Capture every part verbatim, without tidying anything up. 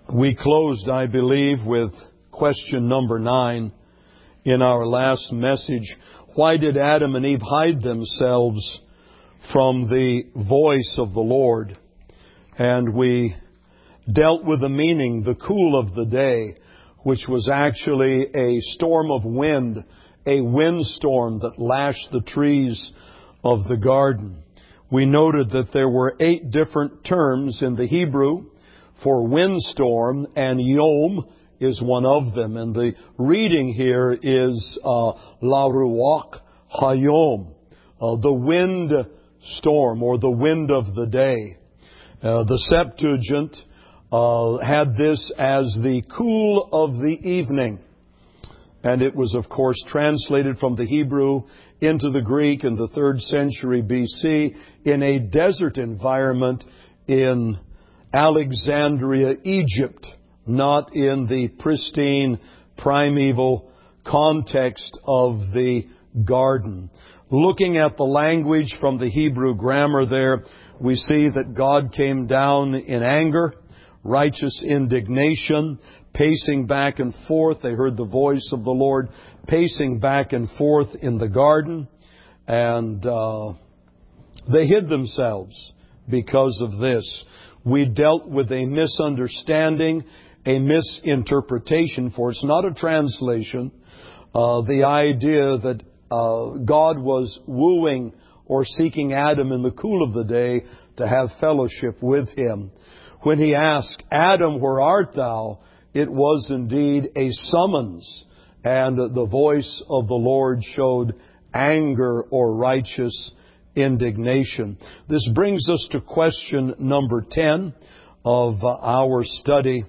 We closed, I believe, with question number nine in our last message. Why did Adam and Eve hide themselves from the voice of the Lord? And we dealt with the meaning, the cool of the day, which was actually a storm of wind, a windstorm that lashed the trees of the garden. We noted that there were eight different terms in the Hebrew for windstorm, and yom is one of them. And the reading here is uh, La Ruach Hayom, uh, the wind storm or the wind of the day. Uh, the Septuagint uh, had this as the cool of the evening. And it was, of course, translated from the Hebrew into the Greek in the third century B C in a desert environment in Alexandria, Egypt, not in the pristine, primeval context of the garden. Looking at the language from the Hebrew grammar there, we see that God came down in anger, righteous indignation, pacing back and forth. They heard the voice of the Lord pacing back and forth in the garden, and uh, they hid themselves because of this. We dealt with a misunderstanding, a misinterpretation, for it's not a translation, uh, the idea that uh, God was wooing or seeking Adam in the cool of the day to have fellowship with Him. When He asked, Adam, where art thou? It was indeed a summons, and the voice of the Lord showed anger or righteous indignation. This brings us to question number ten of our study.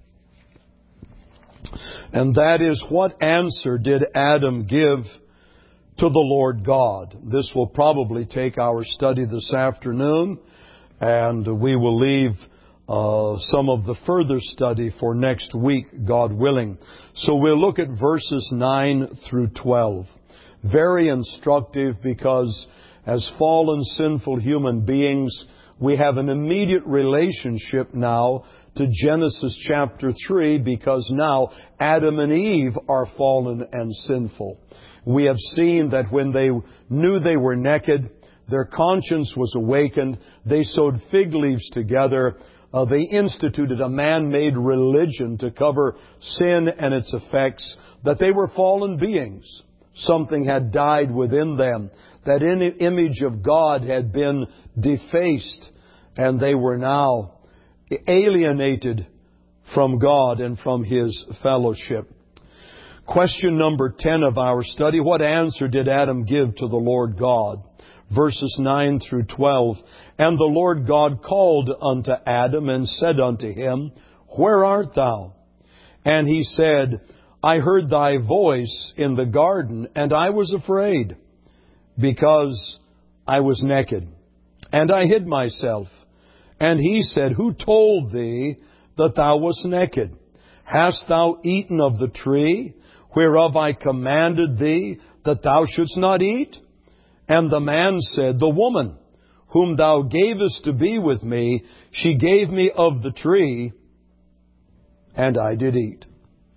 And that is, what answer did Adam give to the Lord God? This will probably take our study this afternoon, and we will leave uh, some of the further study for next week, God willing. So we'll look at verses nine through twelve. Very instructive, because as fallen, sinful human beings, we have an immediate relationship now to Genesis chapter three, because now Adam and Eve are fallen and sinful. We have seen that when they knew they were naked, their conscience was awakened. They sewed fig leaves together. Uh, they instituted a man-made religion to cover sin and its effects, that they were fallen beings. Something had died within them. That in the image of God had been defaced, and they were now alienated from God and from His fellowship. Question number ten of our study: what answer did Adam give to the Lord God? Verses nine through twelve. And the Lord God called unto Adam and said unto him, Where art thou? And he said, I heard thy voice in the garden, and I was afraid, because I was naked, and I hid myself. And he said, Who told thee that thou wast naked? Hast thou eaten of the tree whereof I commanded thee that thou shouldst not eat? And the man said, The woman whom thou gavest to be with me, she gave me of the tree, and I did eat.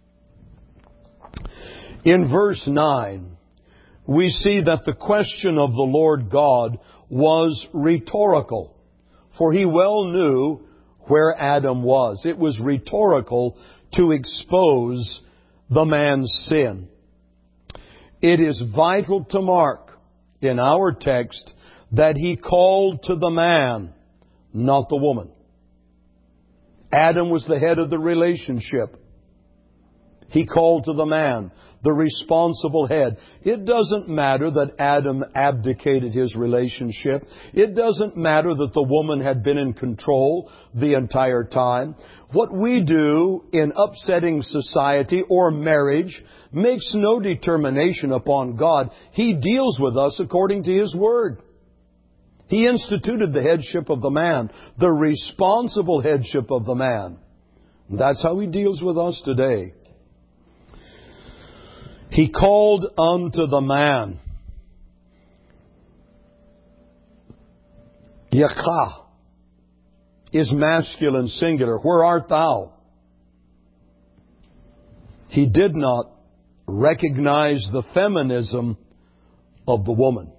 In verse nine, we see that the question of the Lord God was rhetorical, for He well knew where Adam was. It was rhetorical to expose the man's sin. It is vital to mark in our text that He called to the man, not the woman. Adam was the head of the relationship. He called to the man, the responsible head. It doesn't matter that Adam abdicated his relationship. It doesn't matter that the woman had been in control the entire time. What we do in upsetting society or marriage makes no determination upon God. He deals with us according to His Word. He instituted the headship of the man, the responsible headship of the man. That's how He deals with us today. He called unto the man. Yakah is masculine singular. Where art thou? He did not recognize the feminism of the woman.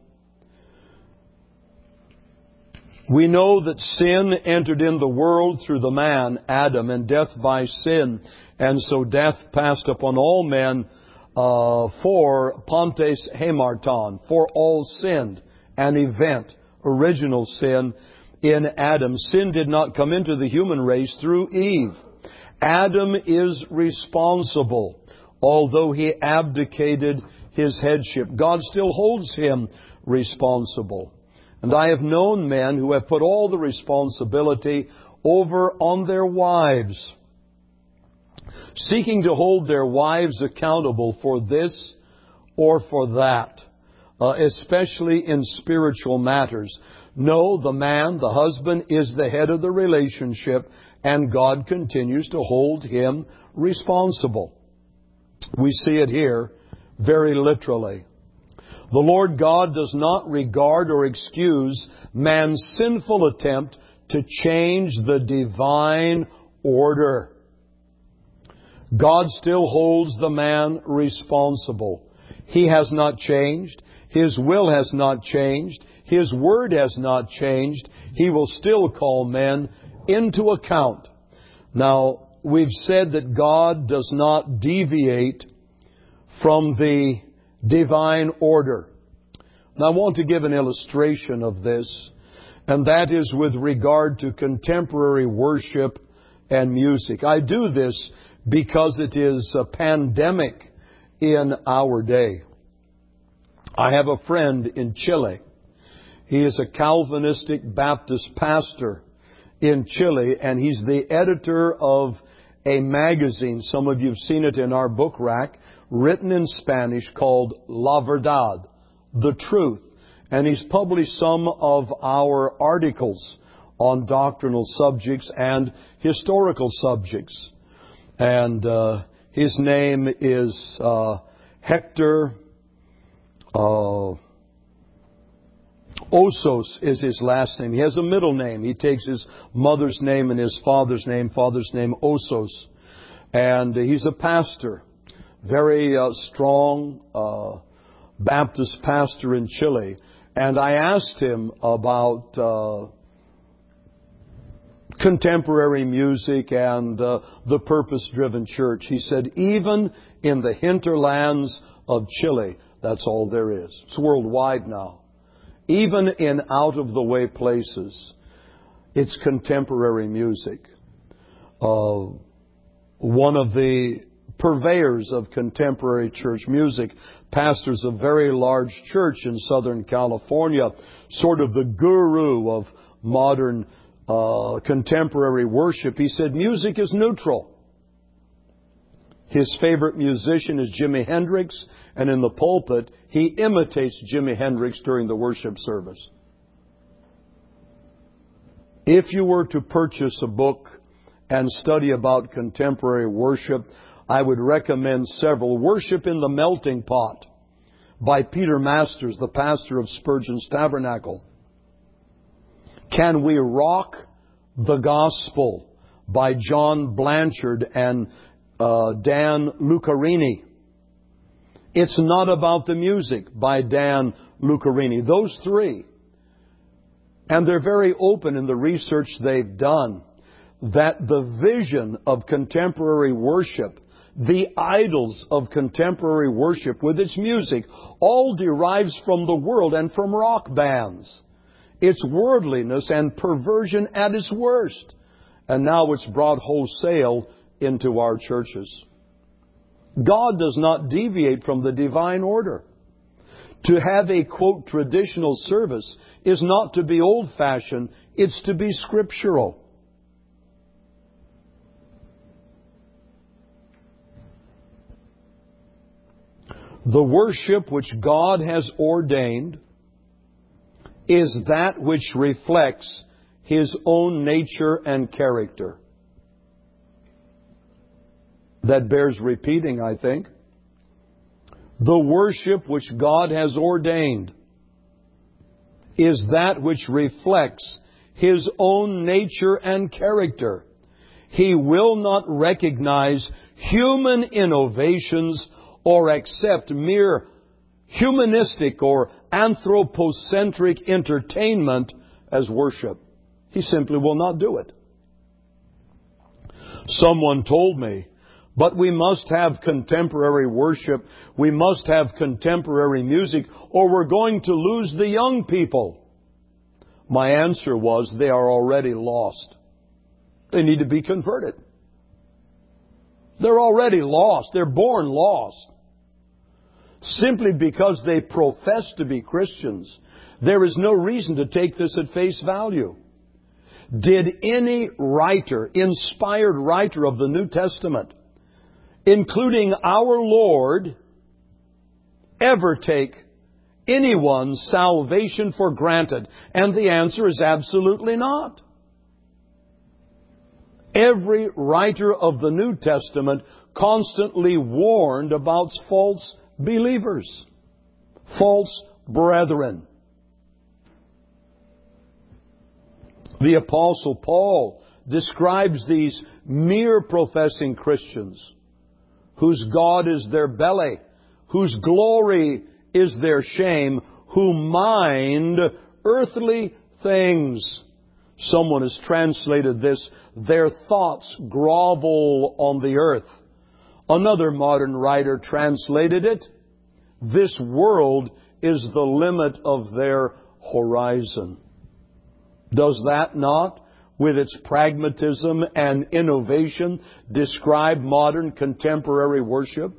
We know that sin entered in the world through the man, Adam, and death by sin. And so death passed upon all men uh, for Pontes Hamarton, for all sinned, an event, original sin in Adam. Sin did not come into the human race through Eve. Adam is responsible, although he abdicated his headship. God still holds him responsible. And I have known men who have put all the responsibility over on their wives, seeking to hold their wives accountable for this or for that, uh, especially in spiritual matters. No, the man, the husband, is the head of the relationship, and God continues to hold him responsible. We see it here very literally. The Lord God does not regard or excuse man's sinful attempt to change the divine order. God still holds the man responsible. He has not changed. His will has not changed. His word has not changed. He will still call men into account. Now, we've said that God does not deviate from the divine order. Now, I want to give an illustration of this, and that is with regard to contemporary worship and music. I do this because it is a pandemic in our day. I have a friend in Chile. He is a Calvinistic Baptist pastor in Chile, and he's the editor of a magazine. Some of you have seen it in our book rack, written in Spanish, called La Verdad, The Truth. And he's published some of our articles on doctrinal subjects and historical subjects. And uh, his name is uh, Hector uh, Osos is his last name. He has a middle name. He takes his mother's name and his father's name, father's name Osos. And he's a pastor, very uh, strong uh, Baptist pastor in Chile. And I asked him about uh, contemporary music and uh, the purpose-driven church. He said, even in the hinterlands of Chile, that's all there is. It's worldwide now. Even in out-of-the-way places, it's contemporary music. Uh, one of the purveyors of contemporary church music pastors a very large church in Southern California, sort of the guru of modern uh, contemporary worship. He said music is neutral. His favorite musician is Jimi Hendrix, and in the pulpit, he imitates Jimi Hendrix during the worship service. If you were to purchase a book and study about contemporary worship, I would recommend several. Worship in the Melting Pot by Peter Masters, the pastor of Spurgeon's Tabernacle. Can We Rock the Gospel by John Blanchard and uh, Dan Lucarini. It's Not About the Music by Dan Lucarini. Those three. And they're very open in the research they've done that the vision of contemporary worship, the idols of contemporary worship with its music, all derives from the world and from rock bands. It's worldliness and perversion at its worst. And now it's brought wholesale into our churches. God does not deviate from the divine order. To have a, quote, traditional service is not to be old-fashioned, it's to be scriptural. The worship which God has ordained is that which reflects His own nature and character. That bears repeating, I think. The worship which God has ordained is that which reflects His own nature and character. He will not recognize human innovations or accept mere humanistic or anthropocentric entertainment as worship. He simply will not do it. Someone told me, but we must have contemporary worship, we must have contemporary music, or we're going to lose the young people. My answer was, they are already lost. They need to be converted. They're already lost. They're born lost. Simply because they profess to be Christians, there is no reason to take this at face value. Did any writer, inspired writer of the New Testament, including our Lord, ever take anyone's salvation for granted? And the answer is absolutely not. Every writer of the New Testament constantly warned about false believers, false brethren. The Apostle Paul describes these mere professing Christians, whose God is their belly, whose glory is their shame, who mind earthly things. Someone has translated this, their thoughts grovel on the earth. Another modern writer translated it, this world is the limit of their horizon. Does that not, with its pragmatism and innovation, describe modern contemporary worship?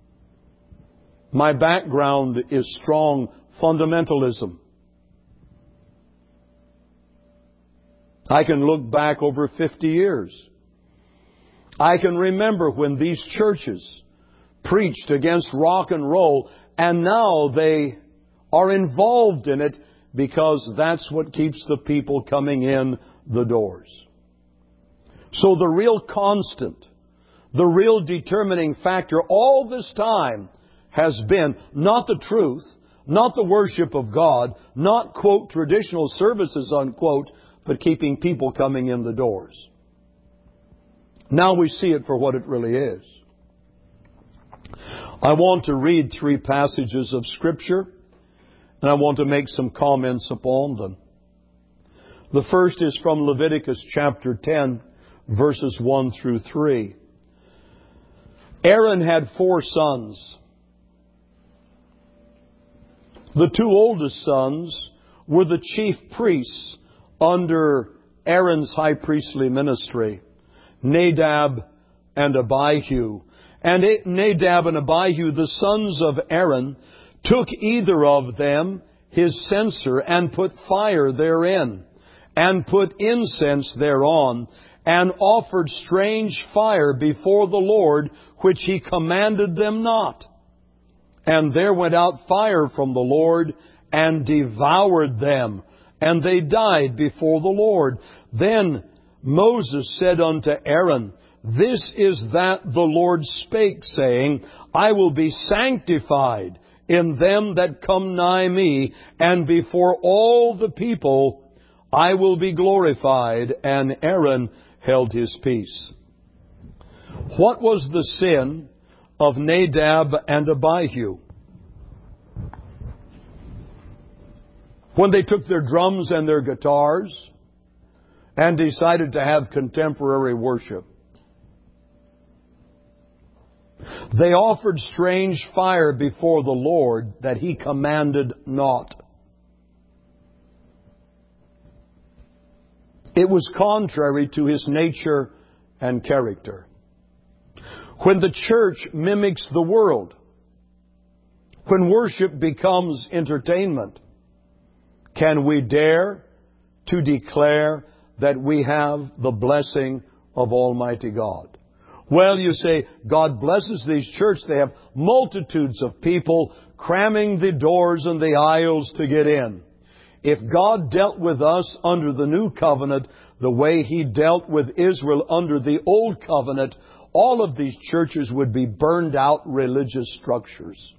My background is strong fundamentalism. I can look back over fifty years. I can remember when these churches preached against rock and roll, and now they are involved in it because that's what keeps the people coming in the doors. So the real constant, the real determining factor all this time has been not the truth, not the worship of God, not, quote, traditional services, unquote, but keeping people coming in the doors. Now we see it for what it really is. I want to read three passages of Scripture, and I want to make some comments upon them. The first is from Leviticus chapter ten, verses one through three. Aaron had four sons. The two oldest sons were the chief priests under Aaron's high priestly ministry, Nadab and Abihu. And Nadab and Abihu, the sons of Aaron, took either of them his censer and put fire therein, and put incense thereon, and offered strange fire before the Lord, which he commanded them not. And there went out fire from the Lord, and devoured them, and they died before the Lord. Then Moses said unto Aaron, This is that the Lord spake, saying, I will be sanctified in them that come nigh me, and before all the people I will be glorified. And Aaron held his peace. What was the sin of Nadab and Abihu? When they took their drums and their guitars and decided to have contemporary worship. They offered strange fire before the Lord that he commanded not. It was contrary to his nature and character. When the church mimics the world, when worship becomes entertainment, can we dare to declare that we have the blessing of Almighty God? Well, you say, God blesses these churches. They have multitudes of people cramming the doors and the aisles to get in. If God dealt with us under the new covenant the way He dealt with Israel under the old covenant, all of these churches would be burned out religious structures.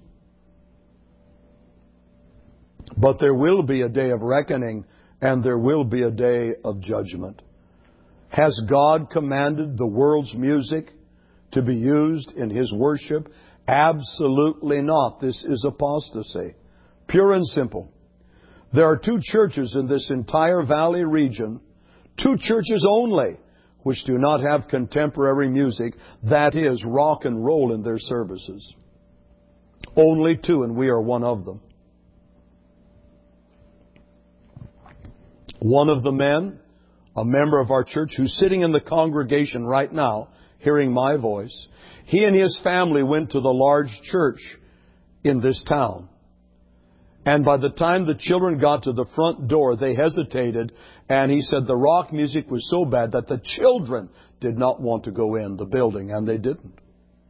But there will be a day of reckoning, and there will be a day of judgment. Has God commanded the world's music to be used in His worship? Absolutely not. This is apostasy. Pure and simple. There are two churches in this entire valley region, two churches only, which do not have contemporary music, that is, rock and roll in their services. Only two, and we are one of them. One of the men, a member of our church, who's sitting in the congregation right now, hearing my voice, he and his family went to the large church in this town. And by the time the children got to the front door, they hesitated. And he said the rock music was so bad that the children did not want to go in the building, and they didn't.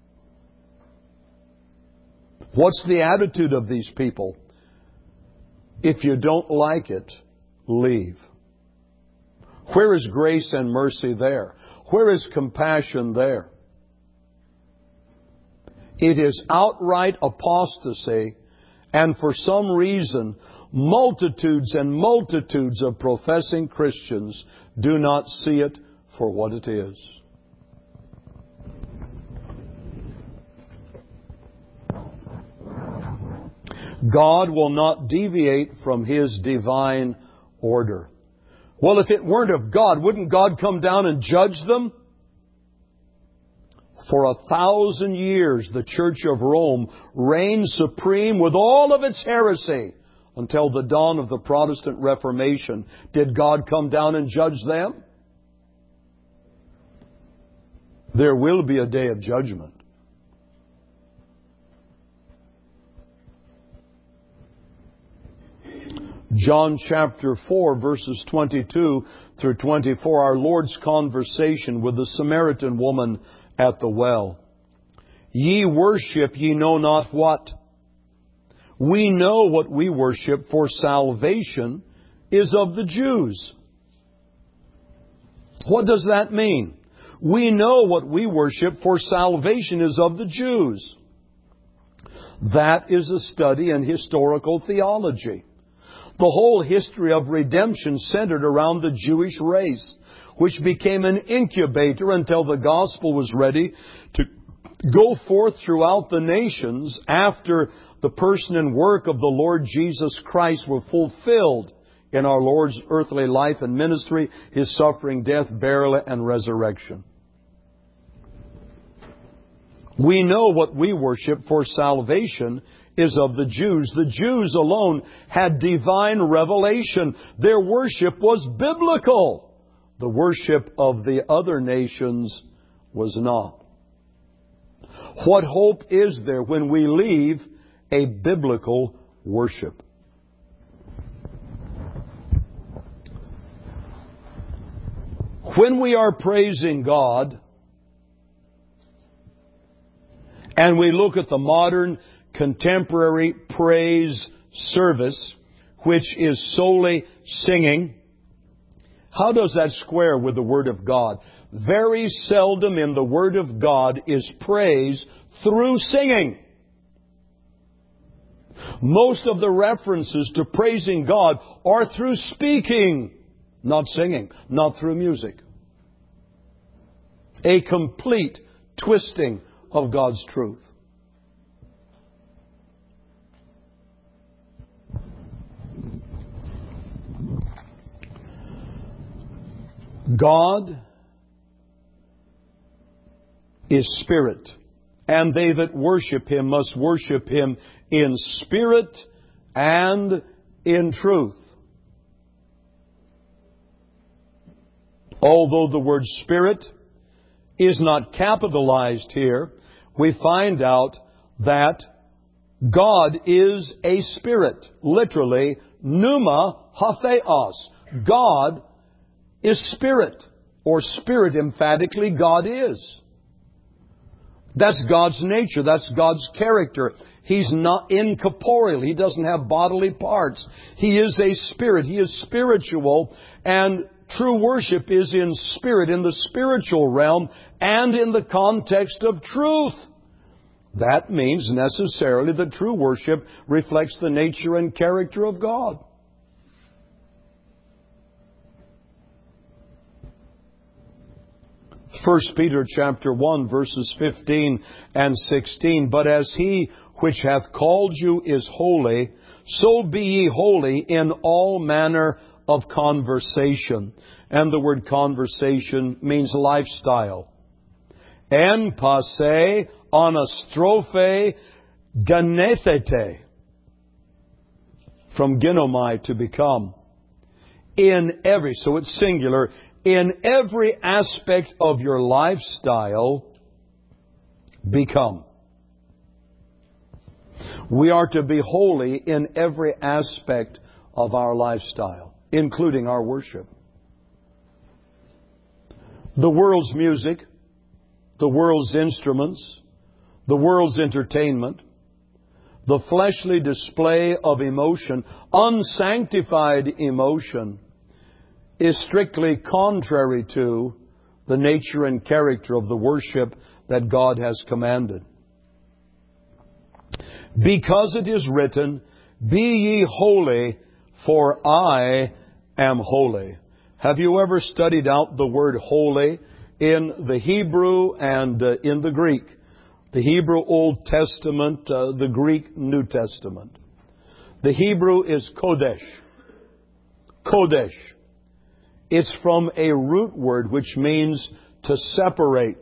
What's the attitude of these people? If you don't like it, leave. Where is grace and mercy there? Where is compassion there? It is outright apostasy, and for some reason, multitudes and multitudes of professing Christians do not see it for what it is. God will not deviate from His divine order. Well, if it weren't of God, wouldn't God come down and judge them? For a thousand years, the Church of Rome reigned supreme with all of its heresy until the dawn of the Protestant Reformation. Did God come down and judge them? There will be a day of judgment. John chapter four, verses twenty-two through twenty-four, our Lord's conversation with the Samaritan woman at the well. Ye worship ye know not what. We know what we worship, for salvation is of the Jews. What does that mean? We know what we worship, for salvation is of the Jews. That is a study in historical theology. The whole history of redemption centered around the Jewish race, which became an incubator until the gospel was ready to go forth throughout the nations after the person and work of the Lord Jesus Christ were fulfilled in our Lord's earthly life and ministry, His suffering, death, burial, and resurrection. We know what we worship, for salvation is of the Jews. The Jews alone had divine revelation. Their worship was biblical. The worship of the other nations was not. What hope is there when we leave a biblical worship? When we are praising God, and we look at the modern contemporary praise service, which is solely singing, how does that square with the Word of God? Very seldom in the Word of God is praise through singing. Most of the references to praising God are through speaking, not singing, not through music. A complete twisting of God's truth. God is spirit, and they that worship Him must worship Him in spirit and in truth. Although the word spirit is not capitalized here, we find out that God is a spirit. Literally, pneuma hatheos. God is spirit, or spirit emphatically, God is. That's God's nature. That's God's character. He's not incorporeal. He doesn't have bodily parts. He is a spirit. He is spiritual, and true worship is in spirit, in the spiritual realm, and in the context of truth. That means necessarily that true worship reflects the nature and character of God. First Peter chapter one, verses fifteen and sixteen. But as He which hath called you is holy, so be ye holy in all manner of conversation. And the word conversation means lifestyle. En passe anastrophe genethete. From ginomai, to become. In every, so it's singular, in every aspect of your lifestyle, become. We are to be holy in every aspect of our lifestyle, including our worship. The world's music, the world's instruments, the world's entertainment, the fleshly display of emotion, unsanctified emotion, is strictly contrary to the nature and character of the worship that God has commanded. Because it is written, be ye holy, for I am holy. Have you ever studied out the word holy in the Hebrew and uh, in the Greek? The Hebrew Old Testament, uh, the Greek New Testament. The Hebrew is Kodesh. Kodesh. It's from a root word which means to separate.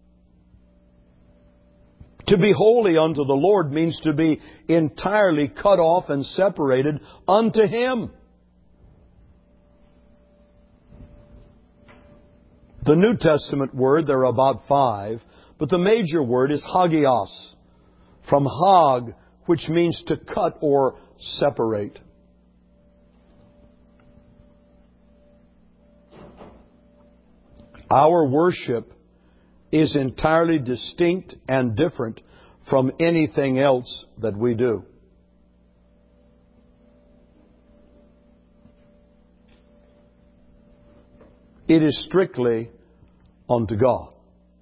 To be holy unto the Lord means to be entirely cut off and separated unto Him. The New Testament word, there are about five, but the major word is hagios, from hag, which means to cut or separate. Our worship is entirely distinct and different from anything else that we do. It is strictly unto God.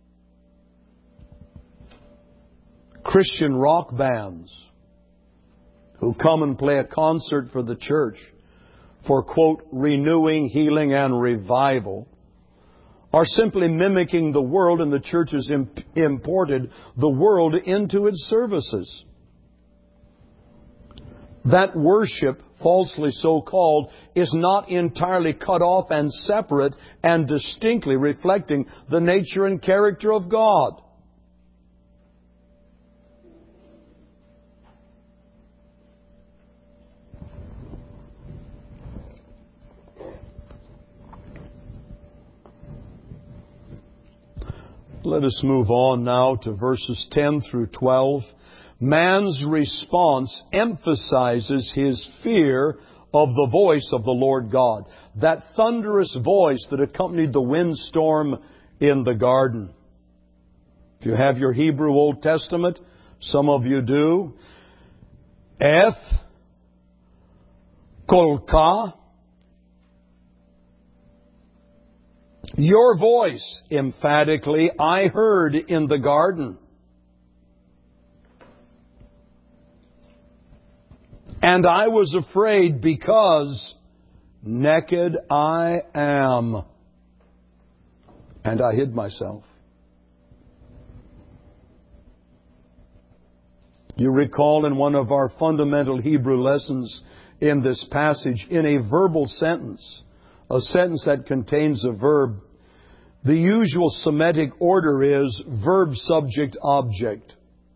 Christian rock bands who come and play a concert for the church for, quote, renewing, healing, and revival are simply mimicking the world, and the church has imp- imported the world into its services. That worship, falsely so called, is not entirely cut off and separate and distinctly reflecting the nature and character of God. Let us move on now to verses ten through twelve. Man's response emphasizes his fear of the voice of the Lord God. That thunderous voice that accompanied the windstorm in the garden. If you have your Hebrew Old Testament, some of you do. Eth, kolka, your voice, emphatically, I heard in the garden. And I was afraid because naked I am. And I hid myself. You recall in one of our fundamental Hebrew lessons in this passage, in a verbal sentence, a sentence that contains a verb, the usual Semitic order is verb, subject, object.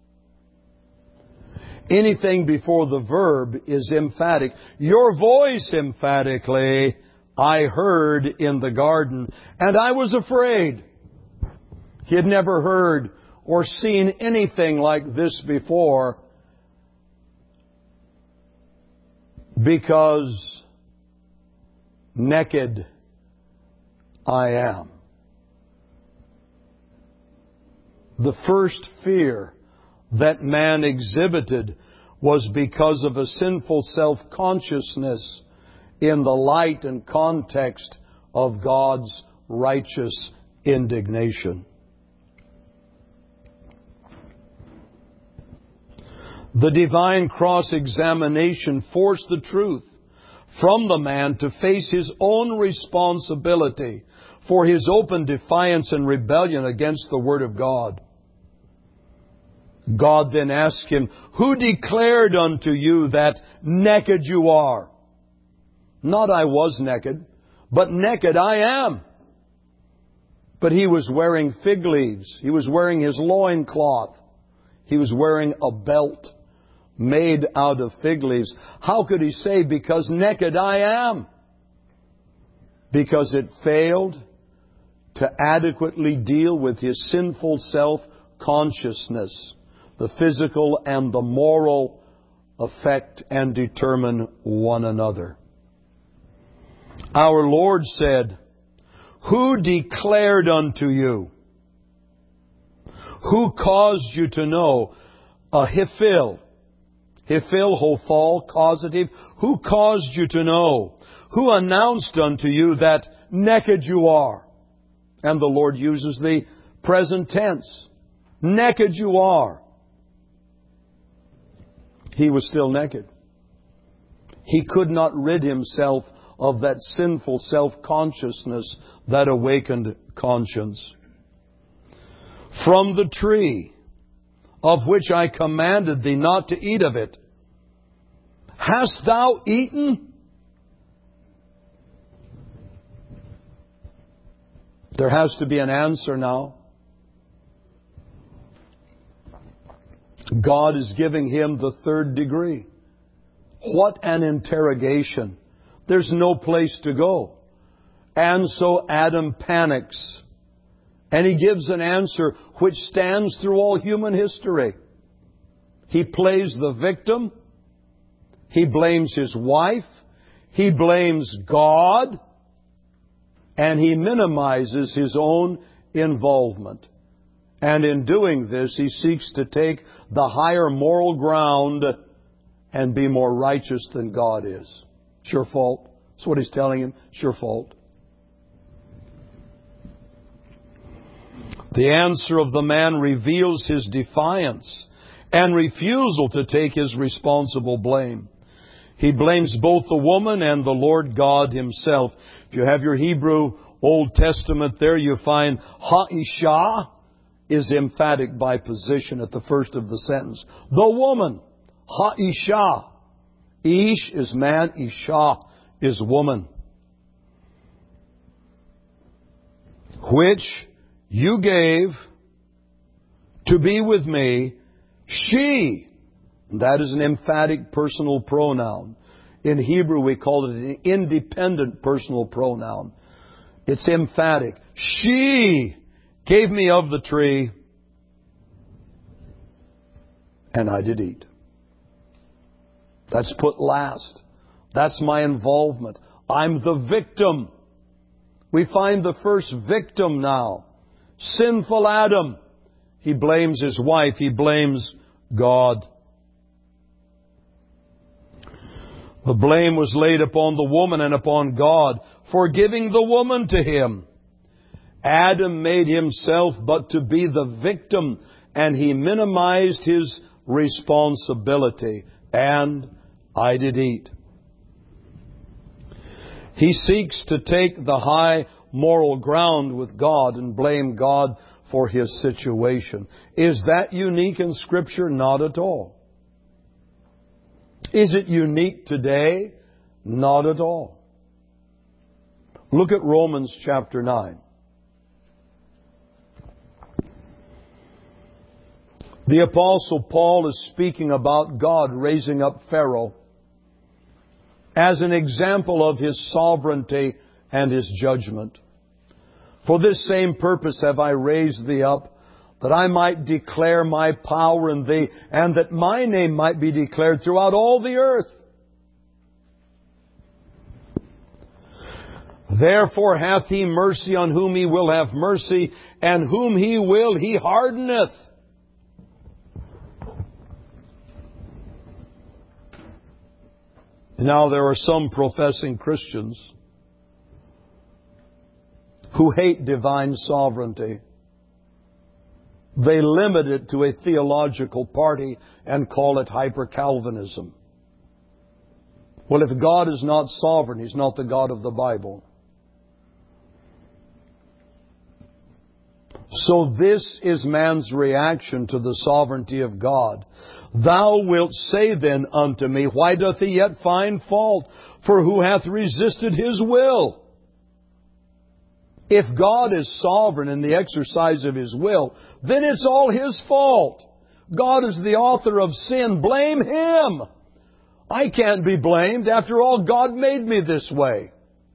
Anything before the verb is emphatic. Your voice, emphatically, I heard in the garden, and I was afraid. He had never heard or seen anything like this before, because naked I am. The first fear that man exhibited was because of a sinful self-consciousness in the light and context of God's righteous indignation. The divine cross-examination forced the truth from the man to face his own responsibility for his open defiance and rebellion against the Word of God. God then asked him, "Who declared unto you that naked you are?" Not I was naked, but naked I am. But he was wearing fig leaves. He was wearing his loincloth. He was wearing a belt made out of fig leaves. How could he say, "Because naked I am"? Because it failed to adequately deal with his sinful self-consciousness. The physical and the moral affect and determine one another. Our Lord said, "Who declared unto you?" Who caused you to know? A hiphil. Hiphil, hophal, causative. Who caused you to know? Who announced unto you that naked you are? And the Lord uses the present tense. Naked you are. He was still naked. He could not rid himself of that sinful self-consciousness that awakened conscience. From the tree of which I commanded thee not to eat of it, hast thou eaten? There has to be an answer now. God is giving him the third degree. What an interrogation. There's no place to go. And so Adam panics. And he gives an answer which stands through all human history. He plays the victim. He blames his wife. He blames God. And he minimizes his own involvement. And in doing this, he seeks to take the higher moral ground and be more righteous than God is. It's your fault. That's what he's telling him. It's your fault. The answer of the man reveals his defiance and refusal to take his responsible blame. He blames both the woman and the Lord God himself. If you have your Hebrew Old Testament there, you find ha'isha is emphatic by position at the first of the sentence. The woman, ha'isha. Ish is man, isha is woman. Which you gave to be with me, she. That is an emphatic personal pronoun. In Hebrew we call it an independent personal pronoun. It's emphatic. She gave me of the tree, and I did eat. That's put last. That's my involvement. I'm the victim. We find the first victim now. Sinful Adam. He blames his wife. He blames God. The blame was laid upon the woman and upon God for giving the woman to him. Adam made himself but to be the victim, and he minimized his responsibility. And I did eat. He seeks to take the high moral ground with God and blame God for his situation. Is that unique in Scripture? Not at all. Is it unique today? Not at all. Look at Romans chapter nine. The Apostle Paul is speaking about God raising up Pharaoh as an example of his sovereignty and his judgment. For this same purpose have I raised thee up, that I might declare my power in thee, and that my name might be declared throughout all the earth. Therefore hath he mercy on whom he will have mercy, and whom he will he hardeneth. Now there are some professing Christians who hate divine sovereignty. They limit it to a theological party and call it hyper-Calvinism. Well, if God is not sovereign, He's not the God of the Bible. So this is man's reaction to the sovereignty of God. Thou wilt say then unto me, why doth he yet find fault? For who hath resisted his will? If God is sovereign in the exercise of His will, then it's all His fault. God is the author of sin. Blame Him. I can't be blamed. After all, God made me this way.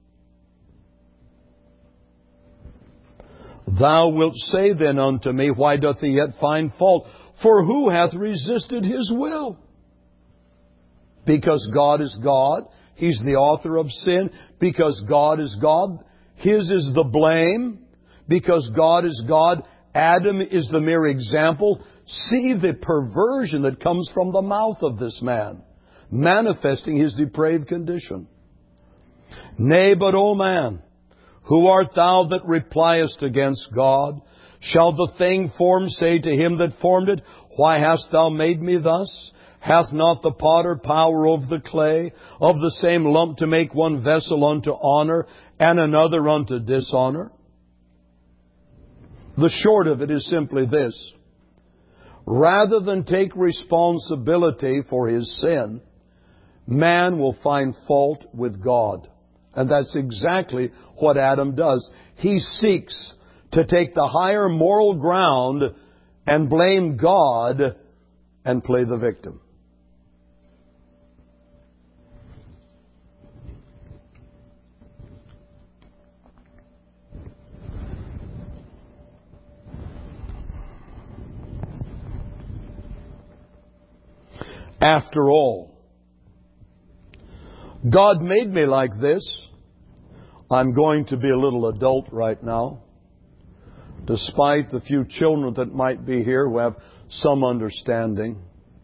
Thou wilt say then unto me, why doth he yet find fault? For who hath resisted His will? Because God is God. He's the author of sin. Because God is God, His is the blame. Because God is God, Adam is the mere example. See the perversion that comes from the mouth of this man, manifesting his depraved condition. Nay, but, O man, who art thou that repliest against God? Shall the thing formed say to him that formed it, why hast thou made me thus? Hath not the potter power over the clay, of the same lump to make one vessel unto honor, and another unto dishonor? The short of it is simply this. Rather than take responsibility for his sin, man will find fault with God. And that's exactly what Adam does. He seeks to take the higher moral ground and blame God and play the victim. After all, God made me like this. I'm going to be a little adult right now, despite the few children that might be here who have some understanding.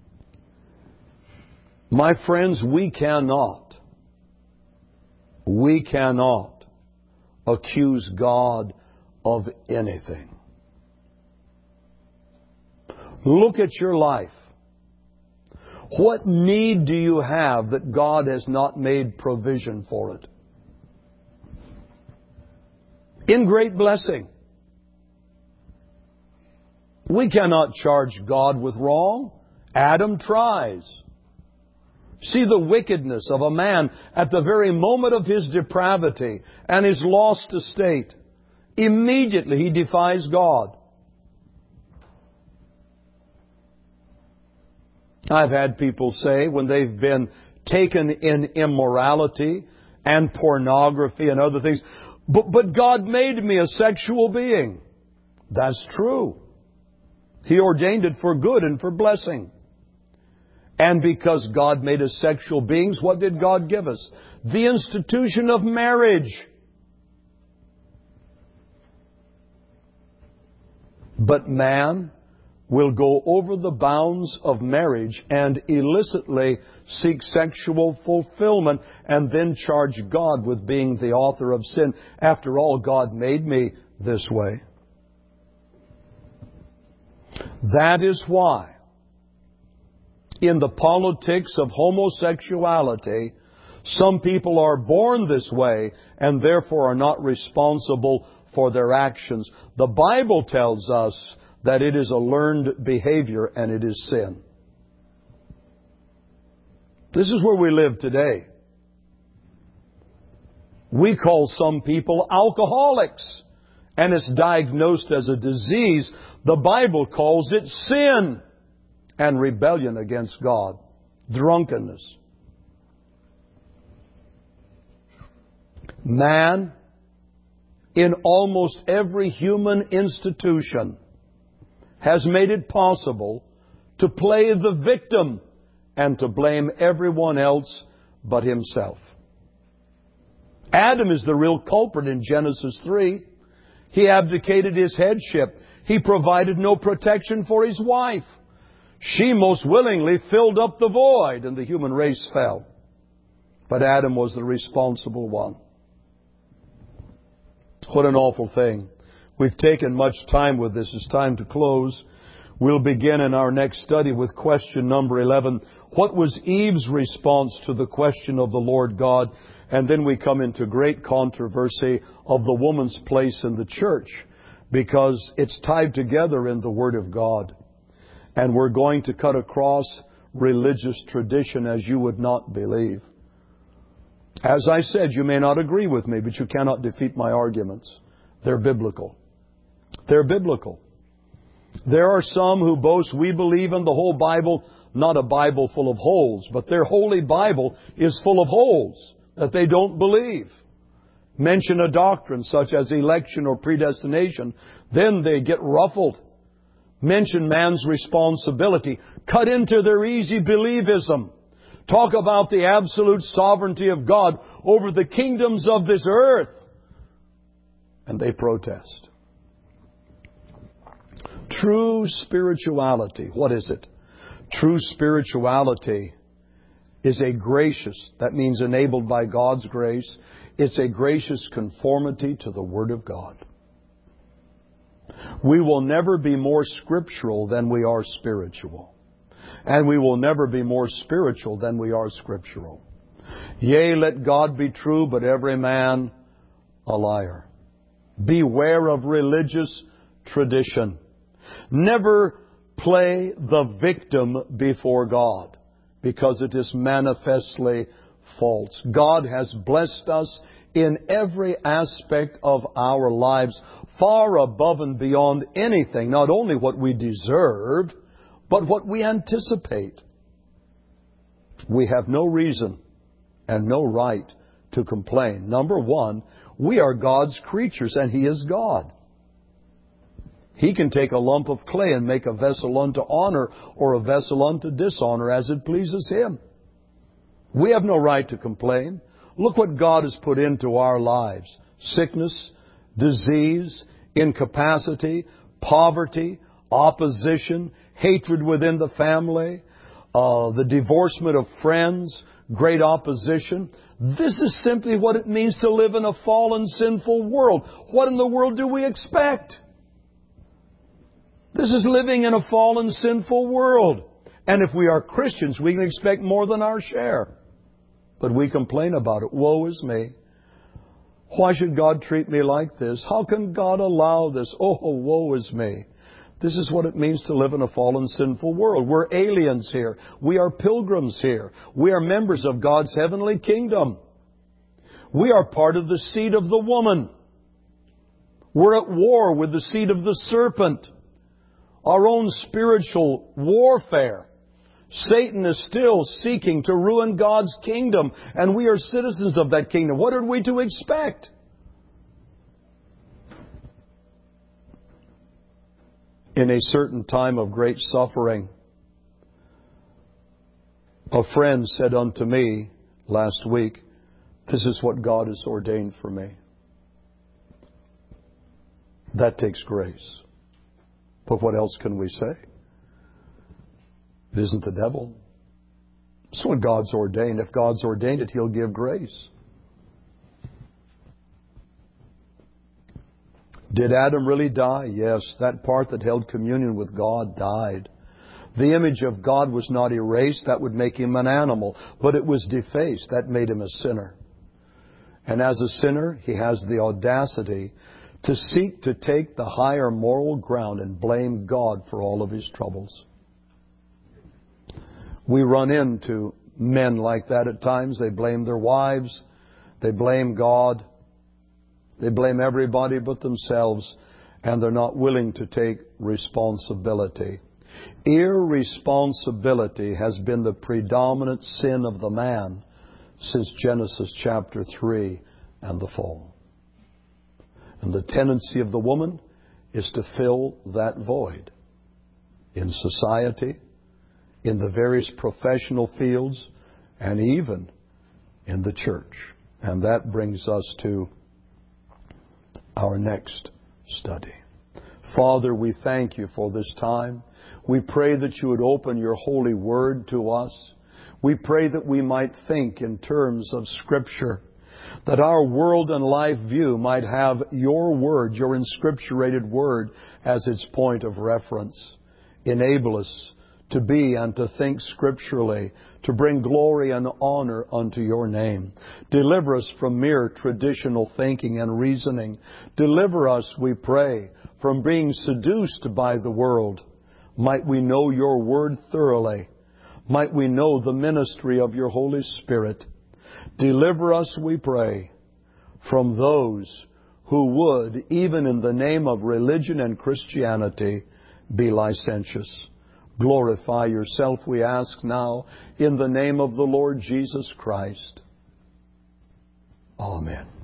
My friends, we cannot, we cannot accuse God of anything. Look at your life. What need do you have that God has not made provision for it? In great blessing. We cannot charge God with wrong. Adam tries. See the wickedness of a man at the very moment of his depravity and his lost estate. Immediately he defies God. I've had people say when they've been taken in immorality and pornography and other things, but, but God made me a sexual being. That's true. He ordained it for good and for blessing. And because God made us sexual beings, what did God give us? The institution of marriage. But man will go over the bounds of marriage and illicitly seek sexual fulfillment and then charge God with being the author of sin. After all, God made me this way. That is why, in the politics of homosexuality, some people are born this way and therefore are not responsible for their actions. The Bible tells us that it is a learned behavior and it is sin. This is where we live today. We call some people alcoholics, and it's diagnosed as a disease. The Bible calls it sin and rebellion against God, drunkenness. Man, in almost every human institution, has made it possible to play the victim and to blame everyone else but himself. Adam is the real culprit in Genesis three. He abdicated his headship. He provided no protection for his wife. She most willingly filled up the void and the human race fell. But Adam was the responsible one. What an awful thing. We've taken much time with this. It's time to close. We'll begin in our next study with question number eleven. What was Eve's response to the question of the Lord God? And then we come into great controversy of the woman's place in the church. because it's tied together in the Word of God. And we're going to cut across religious tradition as you would not believe. As I said, you may not agree with me, but you cannot defeat my arguments. They're biblical. They're biblical. There are some who boast we believe in the whole Bible, not a Bible full of holes, but their holy Bible is full of holes that they don't believe. Mention a doctrine such as election or predestination, then they get ruffled. Mention man's responsibility, cut into their easy believism. Talk about the absolute sovereignty of God over the kingdoms of this earth, and they protest. True spirituality, what is it? True spirituality is a gracious, that means enabled by God's grace, it's a gracious conformity to the Word of God. We will never be more scriptural than we are spiritual. And we will never be more spiritual than we are scriptural. Yea, let God be true, but every man a liar. Beware of religious tradition. Never play the victim before God, because it is manifestly false. God has blessed us in every aspect of our lives, far above and beyond anything, not only what we deserve, but what we anticipate. We have no reason and no right to complain. Number one, we are God's creatures and He is God. He can take a lump of clay and make a vessel unto honor or a vessel unto dishonor as it pleases Him. We have no right to complain. Look what God has put into our lives. Sickness, disease, incapacity, poverty, opposition, hatred within the family, uh, the divorcement of friends, great opposition. This is simply what it means to live in a fallen, sinful world. What in the world do we expect? This is living in a fallen, sinful world. And if we are Christians, we can expect more than our share. But we complain about it. Woe is me. Why should God treat me like this? How can God allow this? Oh, woe is me. This is what it means to live in a fallen, sinful world. We're aliens here. We are pilgrims here. We are members of God's heavenly kingdom. We are part of the seed of the woman. We're at war with the seed of the serpent. Our own spiritual warfare. Satan is still seeking to ruin God's kingdom, and we are citizens of that kingdom. What are we to expect? In a certain time of great suffering, a friend said unto me last week, this is what God has ordained for me. That takes grace. But what else can we say? It isn't the devil. It's what God's ordained. If God's ordained it, He'll give grace. Did Adam really die? Yes. That part that held communion with God died. The image of God was not erased. That would make him an animal. But it was defaced. That made him a sinner. And as a sinner, he has the audacity to seek to take the higher moral ground and blame God for all of his troubles. We run into men like that at times. They blame their wives. They blame God. They blame everybody but themselves. And they're not willing to take responsibility. Irresponsibility has been the predominant sin of the man since Genesis chapter three and the fall. And the tendency of the woman is to fill that void in society, in the various professional fields, and even in the church. And that brings us to our next study. Father, we thank You for this time. We pray that You would open Your holy word to us. We pray that we might think in terms of Scripture, that our world and life view might have Your word, Your inscripturated word, as its point of reference. Enable us to be and to think scripturally, to bring glory and honor unto your name. Deliver us from mere traditional thinking and reasoning. Deliver us, we pray, from being seduced by the world. Might we know your word thoroughly. Might we know the ministry of your Holy Spirit. Deliver us, we pray, from those who would, even in the name of religion and Christianity, be licentious. Glorify yourself, we ask now, in the name of the Lord Jesus Christ. Amen.